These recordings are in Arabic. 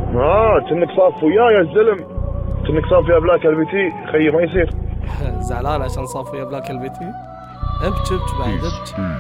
كأنك صاف وياي يا الزلم، كأنك صاف يا بلاك البيتي. خيي ما يصير. زعلان عشان صاف ويا بلاك البيتي؟ ابكي بعد ابكي.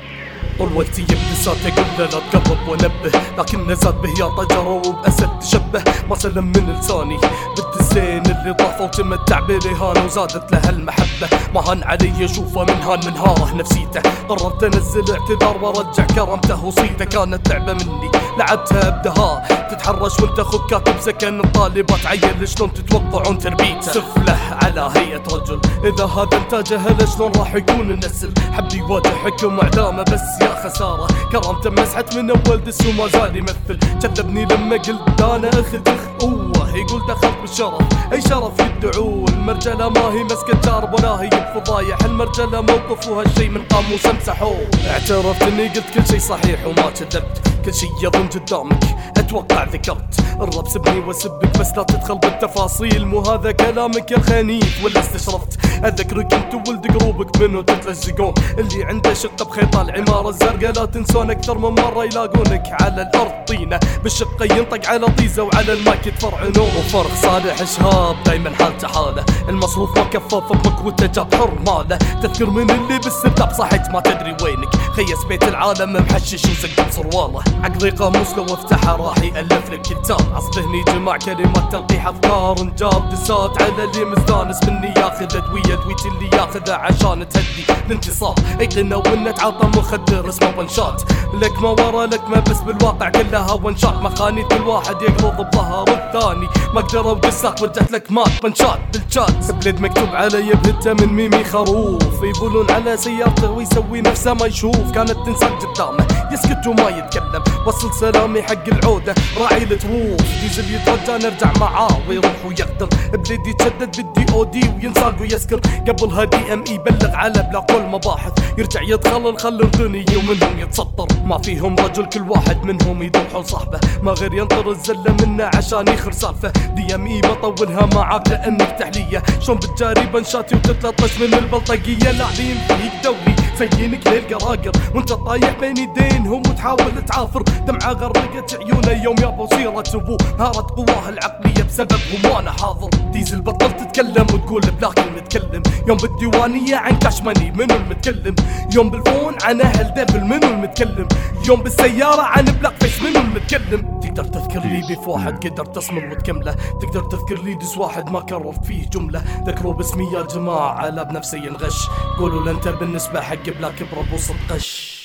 طول وقتي بلسات اقول له لا تقرب وانبه، لكن زاد به يا طجره وباسد تشبه. ما سلم من لساني بالزين اللي ضافه وتمتع بالاهانه وزادت له المحبه. ما هان علي اشوفه من هان منهاره نفسيته. قررت انزل اعتذار وارجع كرمته وصيته. كانت لعبه مني لعبتها بدهاء، تتحرش وانت اخوك كاتب سكن الطالبات عيل. شلون تتوقعون تربيته؟ سفله على هيئه رجل، اذا هذا انتاجه شلون راح يكون النسل؟ حب يواجه حكم اعدامه بس يا خساره، كرامته مسحت من اول دس وما زال يمثل. كذبني لما قلت انا اخ يقول دخلت بالشرف. اي شرف يدعوه المرجله، ما هي مسكه جارب ولا هي بفضايح. المرجله موقف وهالشي من قاموس امسحوه. اعترفت اني قلت كل شي صحيح وما كذبت، كل شي يظن قدامك اتوقع ذكرت. الرب سبني واسبك بس لا تدخل بالتفاصيل، مو هذا كلامك يا الخنيف ولا استشرفت؟ اذكرك انت ولد قروبك منو تتلزقون، اللي عنده شقه بخيط العماره الزرقاء. لا تنسون اكثر من مره يلاقونك على الارض طينه، بالشقه ينطق على طيزه وعلى المايك يتفرعنون. وفرخ صالح شهاب دايما حالته حاله، المصروف ما كفى فمكوته جاب حر ماله. تذكر من اللي بالسرداب صحيت ما تدري وينك، خيس بيت العالم محشش وزق بصرواله. عقلي قاموس لو افتحه راح يالف لك كتاب، عصفهني جمع كلمات تلقيح افكار انجاب. دسات على اللي مستانس مني ياخذ ادويه، دويتي اللي ياخذها عشان تهدي الانتصاب. ايقنا وانه تعاطى مخدر اسمه بنشات، لك ما ورا لك ما بس بالواقع كلها ونشات. مخاني كل واحد يقرض بظهر الثاني، ما قدروا دسات ورجعت لك مات بنشات بالشات. بلد مكتوب علي بهته من ميمي خروف، يبولون على سيارته ويسوي نفسه ما يشوف. كانت تنساق قدامه يسكت وما يتكلم، وصل سلامي حق العوده راعي التروف. ديزل يترجى نرجع معاه ويروح ويقدر، بلد يتشدد بالدي او دي وينساق ويسكر. قبلها دي ام يبلغ على بلاك المباحث، يرجع يدخل الخل اردني ومنهم يتسطر. ما فيهم رجل كل واحد منهم يدور حول صاحبه، ما غير ينطر الزله منه عشان يخر سالفه. دي ام اي بطولها معاك لانك تحليه، شلون بتجاري بنشاتي وتتلطش من البلطقيه. لاعبين فيك دوري سيينك للقراقر، وانت طايح بين يدينهم وتحاول تعافر. دمعه غرقت عيونه يوم يابوا سيره ابوه، هارت قواه العقليه بسببهم وانا حاضر. ديزل بطل تتكلم وتقول بلاك المتكلم، يوم بالديوانيه عن كاشماني منو المتكلم، يوم بالفون عن اهل ديفل منو المتكلم، يوم بالسياره عن بلاك فيس منو المتكلم. تقدر تذكر لي بيف واحد قدر تصمر وتكمله، تقدر تذكر لي دس واحد ما كررت فيه جمله. ذكروا باسمي يا جماعه على بنفسي ينغش، قولوا لانت بالنسبه حق بلاك بربوس القش.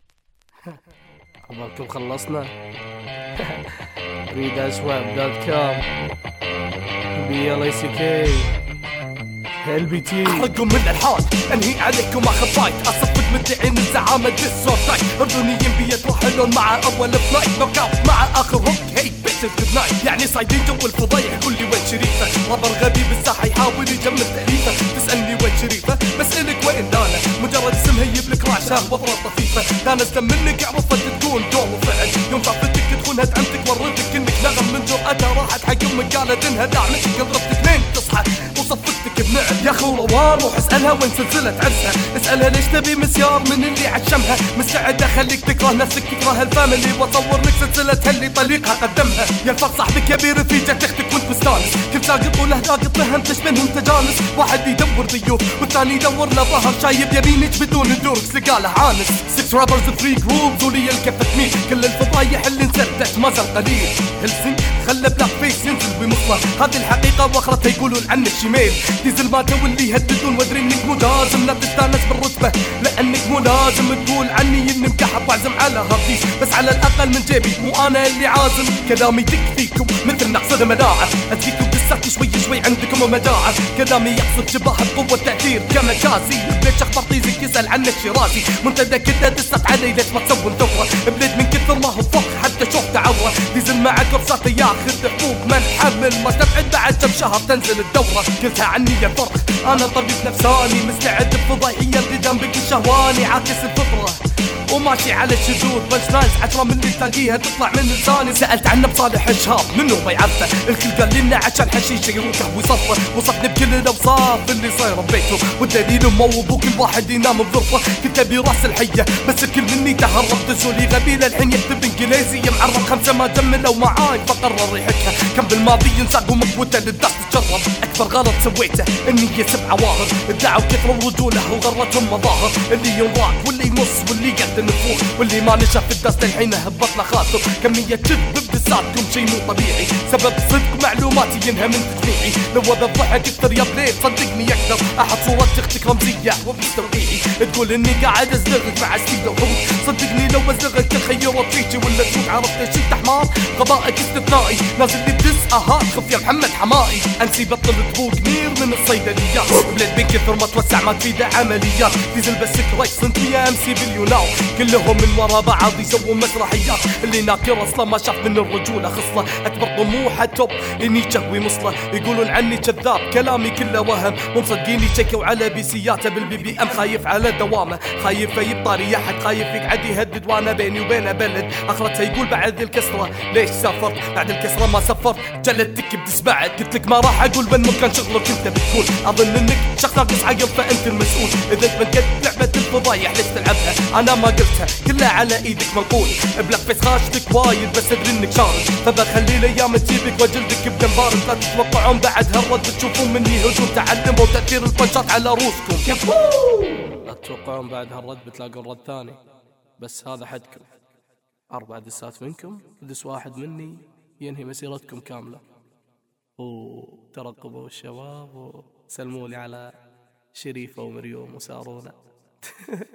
عبالكم خلصنا. readaswap.com BLACK LBT. احرقكم من الحال انهي عليكم اخر فايت، اصفق مدعين الزعامه ديسور تايت. اردنيين بيتوحلون مع اول فلايت، نوك اوت مع اخر روك. هي بيتز جود نايت، يعني صايدين جو الفضايح. قول لي وين شريفه؟ رابر غبي بالساحه يحاول يجمل تاليفه. تسالني وين شريفه؟ بسالك وين دانا؟ مجرد اسم هيب لك رعشه وضرب طفيفه. دانا استم منك عرفت تكون دور وفعل، يوم صافتك تخونها دعمتك وريتك انك نغم من جرأتها. راحت حق امك قالت انها دعمتك، قدرتك اثنين تصحى وصفتك بنعل. يا اخو روان روح اسالها وين سلسله عرسها، اسالها ليش تبي مسيار من اللي عشمها. مستعد اخليك تكره نفسك تكره الفاميلي، واصور لك سلسلتها اللي طليقها قدمها. يا الفرق صاحبك كبير في جت اختك وانت مستانس، كل ساقط وله لاقط فهمتش بينهم تجانس. واحد يدور ضيوف والثاني يدور له ظهر، شايب يبينك بدون الدوركس لقاله عانس. 6 رابرز 3 جروبز ولي الكفه تميل، كل الفضايح اللي انسردت ما زال قليل. هلسنج خلى بلاك فيس ينزل بمصله، هذه الحقيقه واخرتها يقولون عنك شميل. ديزل ما واللي يهددون وادري انك مو لازم لا تستانس بالرتبه، لانك مو لازم تقول عني اني مكحب واعزم على هارديس. بس على الاقل من جيبي مو انا اللي عازم، كلامي تكفيكم مثل نقصد مناعه. ادفيكم بالسك شوي شوي عندكم مجاعه، كلامي يقصد شبه بقوه تاثير كمجازي. بليد اخبار طيزك يسال عنك شرازي، منتدى كده دست علي ليش ما تسوي ثوره. بليد من كثر ما هو فخ حتى شوف تعوره. ديزل مع كورساته ياخذ حقوق من حمل، ما تبعد بعد كم شهر تنزل الدوره. قلتها عني يا فرق انا طبيب نفساني، مستعد بفضايحيه القدام بكل شهواني. عاكس الفطره وماشي على الشذوذ بنش لاينز 10 من اللي تلاقيها تطلع من لساني. سألت عنه بصالح الشهاب منو ما يعرفه، الكل قال لنا عشان حشيشه يروكه ويصفه. وصفني بكل الاوصاف اللي صايره ببيته، والدليل امه وكل واحد ينام بظرفه. كنت ابي راس الحيه بس الكل مني تهرب، دسولي غبيله الحين يكتب انجليزي معرب. 5 ما جملوا معاي فقرر يحكها، كان بالماضي ينساق ومقوته للدرس تجرب. اكبر غلط سويته اني 7 واهر، ادعوا كثر الرجوله وغرتهم مظاهر. اللي ينضاق واللي يمص واللي يقعد نفوخ، واللي ما نشف الدرس للحين هبط له خاطر. كميه كذب بدساتكم شي مو طبيعي، سبب صدق معلوماتي ينهى من تجميعي. لو بضحك اكثر يا بليد صدقني اكثر، احط صورة اختك رمزيه وبتوقيعي. تقول اني قاعد ازلغك مع ستيل وحوش، صدقني لو ازلغك تخيرت فيكي ولا تشوف. عرفت شي حمار غبائك استثنائي، نازل لي بدس اهات خف يا محمد حمائي. انسي بطل تبوق نير من الصيدليات، بلاد من كثر ما توسع ما تفيده عمليات. ديزل بس كريس انت يا امسي بليوناو، كلهم من ورا بعض يسوون مسرحيات. اللي ناكر اصلا ما شاف من الرجوله خصله، اكبر طموحه توب اني شهوي مصله. يقولون عني كذاب كلامي كله وهم، مو مصدقيني شكوا على بيسياته بالبي بي ام. خايف على دوامه، خايف يبطل يحد، خايف يقعد يهدد وانا بيني وبينه بلد. اخرتها يقول بعد الكسره ليش سافرت، بعد الكسره ما سفرت جلدتك بدسبعد. قلت لك ما راح اقول وين مكان شغلك انت بتقول، اظن انك شخص ناقص عقل فانت المسؤول. اذا انت من قد لعبه الفضايح ليش تلعبها، انا ما قلتها كلها على ايدك منقول. بلاك فيس خاشتك وايد بس ادري انك شارد، فبخلي الايام تجيبك وجلدك بدم بارد. لا تتوقعون بعد هالرد تشوفون مني هجوم، تعلموا تاثير البنشات على روسكم. كفو لا تتوقعون بعد هالرد بتلاقون رد ثاني، بس هذا حدكم. 4 دسات منكم ودس واحد مني ينهي مسيرتكم كاملة. وترقبوا الشباب وسلموا لي على شريفة ومريوم وسارونا.